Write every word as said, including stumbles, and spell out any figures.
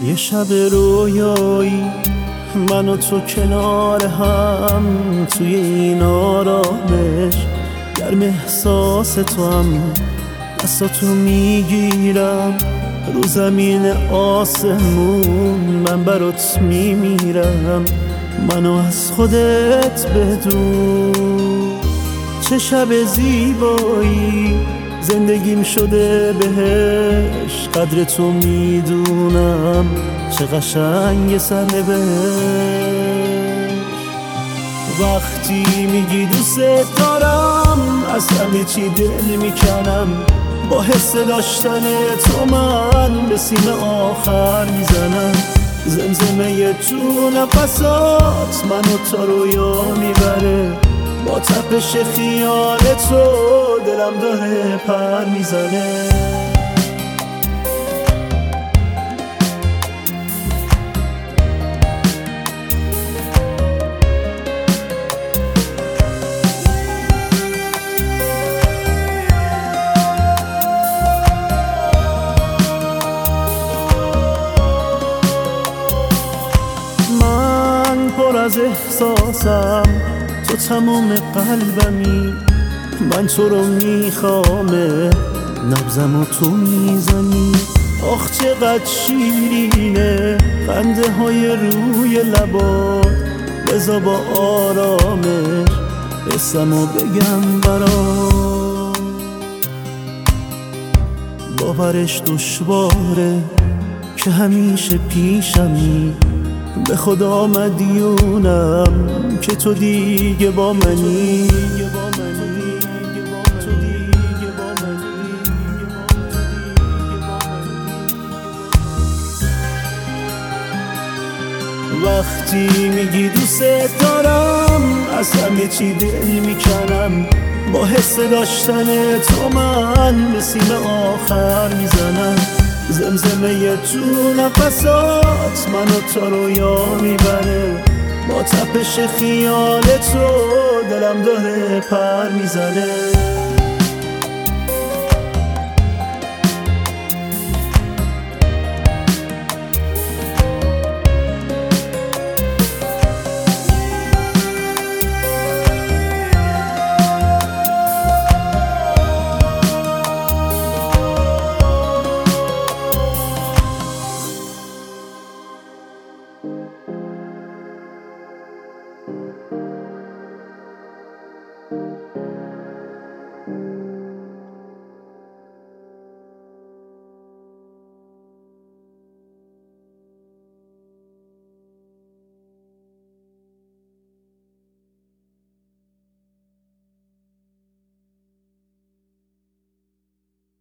یه شب رویایی من و تو کنار هم، توی این آرامش گرم احساس تو هم، دستاتو میگیرم رو زمین آسمون، من برات میمیرم منو از خودت بدون. چه شب زیبایی زندگیم شده بهش، قدر تو میدونم چه قشنگ سرنوشت. وقتی میگی دوست دارم از همه چی دل میکنم، با حس داشتن تو من به سیم آخر میزنم. زمزمه تو نفسات منو تا رویا میبره، با تپش خیال تو دلم داره پر میزنه. من پر از احساسم، تو تمام قلبمی، من تو رو میخوامه نبضم و تو میزنی. آخ چقدر شیرینه خنده های روی لبات، بذار با آرامش اسمو بگم برات. باورش دشواره که همیشه پیشمی، به خدا مدیونم که تو دیگه با منی. وقتی میگی دوست دارم از همه چی دل میکنم، با حس داشتن تو من به سیم آخر میزنم. زمزمه تو نفسات منو تا رویا میبره، با تپش خیال تو دلم داره پر میزنه.